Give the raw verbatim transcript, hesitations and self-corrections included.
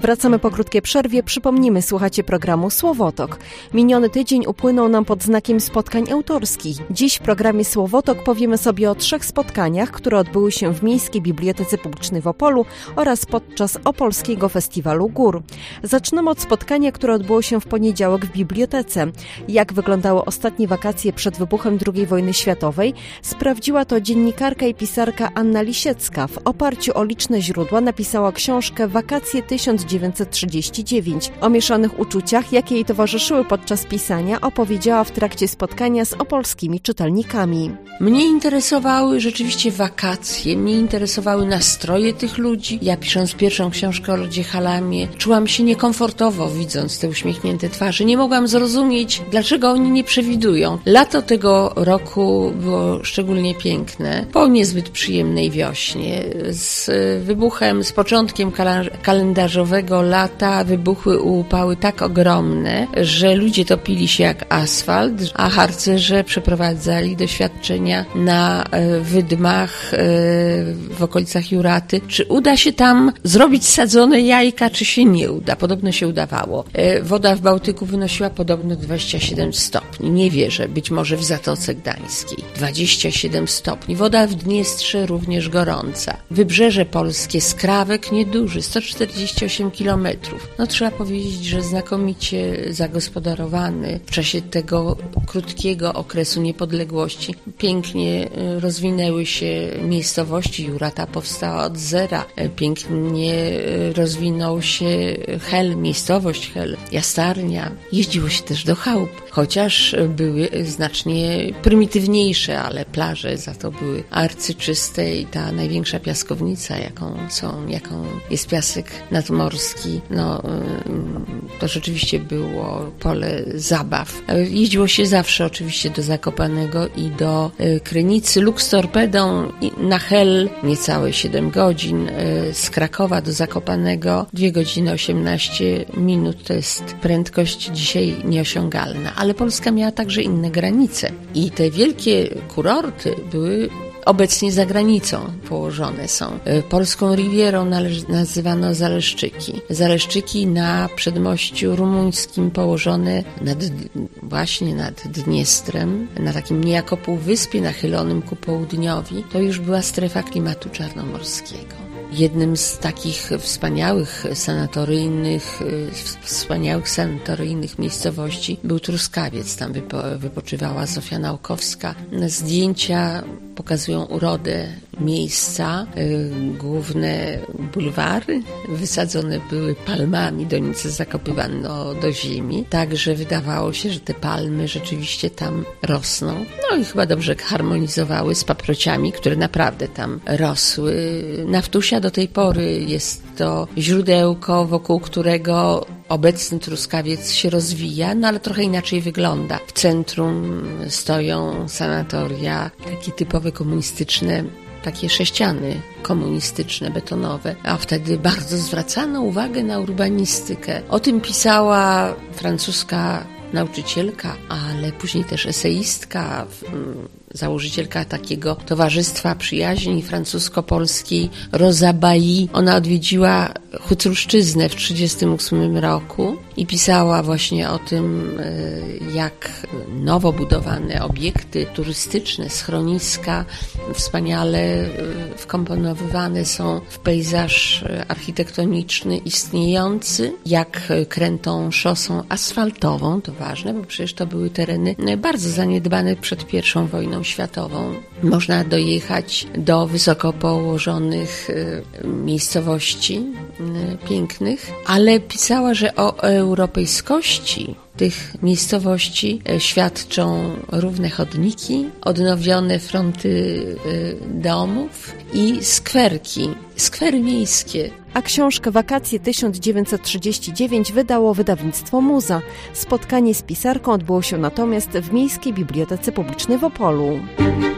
Wracamy po krótkiej przerwie. Przypomnimy, słuchacie programu Słowotok. Miniony tydzień upłynął nam pod znakiem spotkań autorskich. Dziś w programie Słowotok powiemy sobie o trzech spotkaniach, które odbyły się w Miejskiej Bibliotece Publicznej w Opolu oraz podczas Opolskiego Festiwalu Gór. Zaczynamy od spotkania, które odbyło się w poniedziałek w bibliotece. Jak wyglądały ostatnie wakacje przed wybuchem drugiej wojny światowej, sprawdziła to dziennikarka i pisarka Anna Lisiecka. W oparciu o liczne źródła napisała książkę Wakacje tysiąc dziewięćset trzydzieści dziewięć. O mieszanych uczuciach, jakie jej towarzyszyły podczas pisania, opowiedziała w trakcie spotkania z opolskimi czytelnikami. Mnie interesowały rzeczywiście wakacje, mnie interesowały nastroje tych ludzi. Ja pisząc pierwszą książkę o Lordzie Hallamie, czułam się niekomfortowo widząc te uśmiechnięte twarze. Nie mogłam zrozumieć, dlaczego oni nie przewidują. Lato tego roku było szczególnie piękne, po niezbyt przyjemnej wiośnie. Z wybuchem, z początkiem kalendarzowego lata wybuchły upały tak ogromne, że ludzie topili się jak asfalt, a harcerze przeprowadzali doświadczenia na wydmach w okolicach Juraty. Czy uda się tam zrobić sadzone jajka, czy się nie uda? Podobno się udawało. Woda w Bałtyku wynosiła podobno dwadzieścia siedem stopni. Nie wierzę, być może w Zatoce Gdańskiej. dwadzieścia siedem stopni. Woda w Dniestrze również gorąca. Wybrzeże polskie, skrawek nieduży, sto czterdzieści osiem kilometrów. No trzeba powiedzieć, że znakomicie zagospodarowany w czasie tego krótkiego okresu niepodległości. Pięknie rozwinęły się miejscowości. Jurata powstała od zera. Pięknie rozwinął się Hel, miejscowość Hel, Jastarnia. Jeździło się też do chałup, chociaż były znacznie prymitywniejsze, ale plaże za to były arcyczyste i ta największa piaskownica, jaką są, jaką jest piasek nadmorski, no to rzeczywiście było pole zabaw. Jeździło się zawsze oczywiście do Zakopanego i do Krynicy. Luk z torpedą na Hel niecałe siedem godzin, z Krakowa do Zakopanego dwie godziny osiemnaście minut. To jest prędkość dzisiaj nieosiągalna, ale Polska miała także inne granice i te wielkie kurorty były obecnie za granicą położone są. Polską Rivierą należ- nazywano Zaleszczyki. Zaleszczyki na przedmościu rumuńskim położone nad, właśnie nad Dniestrem, na takim niejako półwyspie nachylonym ku południowi, to już była strefa klimatu czarnomorskiego. Jednym z takich wspaniałych sanatoryjnych, wspaniałych sanatoryjnych miejscowości był Truskawiec. Tam wypo, wypoczywała Zofia Naukowska. Zdjęcia pokazują urodę miejsca, y, główne bulwary wysadzone były palmami, donice zakopywano do ziemi, także wydawało się, że te palmy rzeczywiście tam rosną. No i chyba dobrze harmonizowały z paprociami, które naprawdę tam rosły. Nawtusia do tej pory jest to źródełko, wokół którego obecny Truskawiec się rozwija, no ale trochę inaczej wygląda. W centrum stoją sanatoria, takie typowe komunistyczne, takie sześciany komunistyczne, betonowe, a wtedy bardzo zwracano uwagę na urbanistykę. O tym pisała francuska nauczycielka, ale później też eseistka, założycielka takiego Towarzystwa Przyjaźni francusko-polskiej Rosa Bailly. Ona odwiedziła Hucruszczyznę w trzydziestym ósmym roku i pisała właśnie o tym, jak nowo budowane obiekty turystyczne, schroniska wspaniale wkomponowywane są w pejzaż architektoniczny istniejący, jak krętą szosą asfaltową, to ważne, bo przecież to były tereny bardzo zaniedbane przed pierwszą wojną światową. Można dojechać do wysoko położonych miejscowości pięknych, ale pisała, że o europejskości tych miejscowości świadczą równe chodniki, odnowione fronty domów i skwerki, skwery miejskie. A książkę Wakacje tysiąc dziewięćset trzydzieści dziewięć wydało wydawnictwo Muza. Spotkanie z pisarką odbyło się natomiast w Miejskiej Bibliotece Publicznej w Opolu.